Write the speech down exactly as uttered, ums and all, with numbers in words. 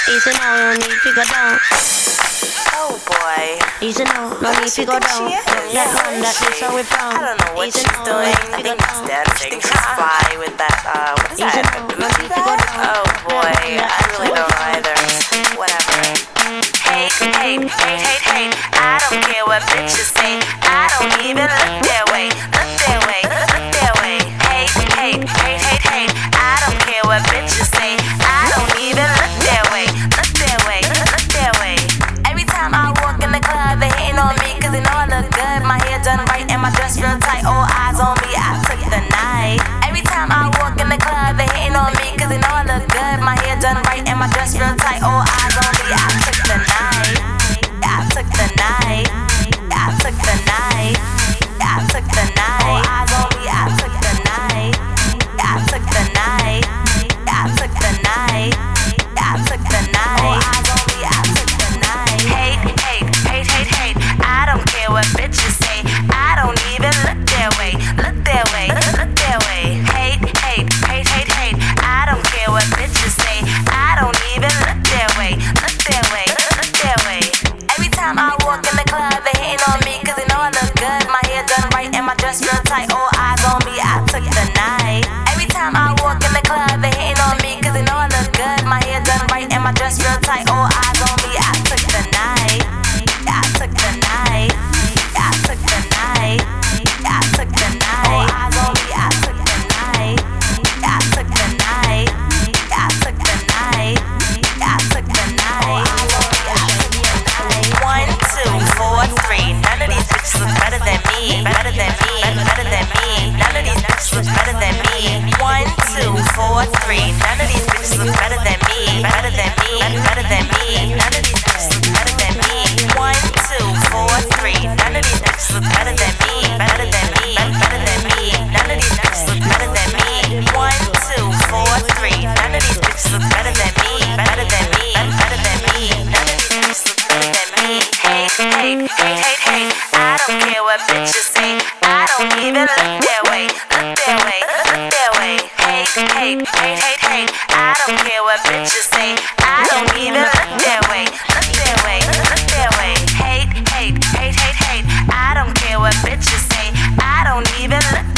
Easy now, no need to go down. Oh boy. Easy now, no need to go down. That one, that is how we found. I don't know what Easy she's now, doing. no I need to think go she's down. dancing. She's fly with that, uh, what is Easy that? A now, no Gucci need to go bag? down. Oh boy, I really don't know either. Whatever. Hate, hate, hate, hate, hate. I don't care what bitches say. I don't even look their way. Look their way, look their way. Hate, hate, hate, hate, hate. I don't care what bitches say. I don't even look their way. Look their way, look their way. Every time I walk in the club, they hating on me cause they know I look good. My hair done right and my dress real tight. All eyes on me, I took the night. Every time I walk in the club, they hating on me cause they know I look good. My hair done right and my dress real tight. All eyes on me, I took the night. I took the night. I took the night. I took the night. All eyes on me, I took the night. I took the night. I took the night. I took the night. All eyes on me, I took the night. Hate, hate, hate, hate, hate. I don't care what bitches say. I don't even look their way. Look their way. Look their way. Hate, hate, hate, hate, hate. I don't care what bitches say. I don't even look their way. Look their way. Look their way. Every time I walk in the club, they hating on me cause they know I look good. My hair done right and my dress real tight. All eyes on me, I took the night. Every time I walk in the club, they hating on me cause they know I look good. My hair done right and my dress real tight. All eyes on me, I took the night. I took the night. I took the night. I took the night. All eyes on me, I took the night. I took the night. I took the night. I took the night. All eyes on me, I took the night. One, two, four, three. None of these bitches look better than me. Better than me. Better than me. None of these bitches look better than me. One, two, four, three. None of these bitches look better than me. Better than me. Better than me. None of these bitches look better than me. One, two, four, three. None of these bitches look better than me. Better than me. Better than me. None of these bitches look better than me. One, two, four, three. None of these bitches look better than me. Better than me. Better than me. None of these bitches look better than me. Hate, hate, hate, hate, hate. I don't care what bitches say. I don't even look their way. Look their way. Look their way. Hate, hate, hate, hate, hate. I don't care what bitches say. I don't even look their way. Look their way. Look their way. Hate, hate, hate, hate, hate. I don't care what bitches say. I don't even look